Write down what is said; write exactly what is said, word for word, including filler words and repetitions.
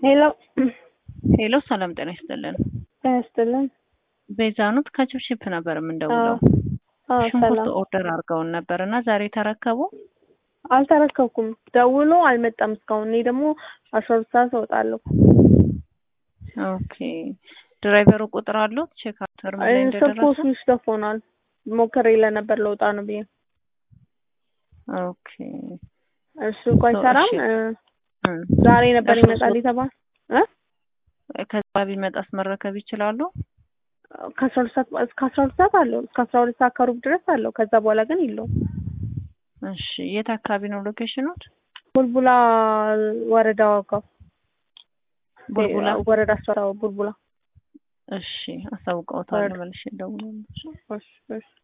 ሄሎ ሄሎ ሰላም ጤና ይስጥልን። ያስጥልን። ቤዛኑት ከቺፕሺፕ ነበር የምንደውለው። አዎ ሽንኩርት ሰላም። ኦርደር አድርገውን ነበርና ዛሬ ተረከቡ? አልተረከብኩም። ደውሎ አልመጣም እስካሁን። እኔ ደግሞ አስራ ሁለት ሰዓት እወጣለሁ። ኦኬ ድራይቨሩ ቁጥር አለው? ቼክ አተር ምን ላይ እንደደረሰ? ስልኩ ስዊች ኦፍ ሆኗል። ሞክሬ ለነበር ለውጣ ነው ብዬ። ኦኬ እሱ ቆይ ሰራም ዛሬ ነበር ይመጣል የተባለ እ ከዛ ቢመጣስ መረከብ ይችላሉ? ከአስራ ሁለት ሰዓት እስከ አስራ ሁለት ሰዓት አለው። እስከ አስራ ሁለት ሰዓት ከሩብ ድረስ አለው። ከዛ በኋላ ግን የለውም። እሺ የት አካባቢ ነው ሎኬሽኑት? ቡልቡላ ወረዳ ዋጋው ቡልቡላ ወረዳ አስራ ቡልቡላ። እሺ አሳውቀውታለሁ። መልሼ ደውላለሁ። እሺ እሺ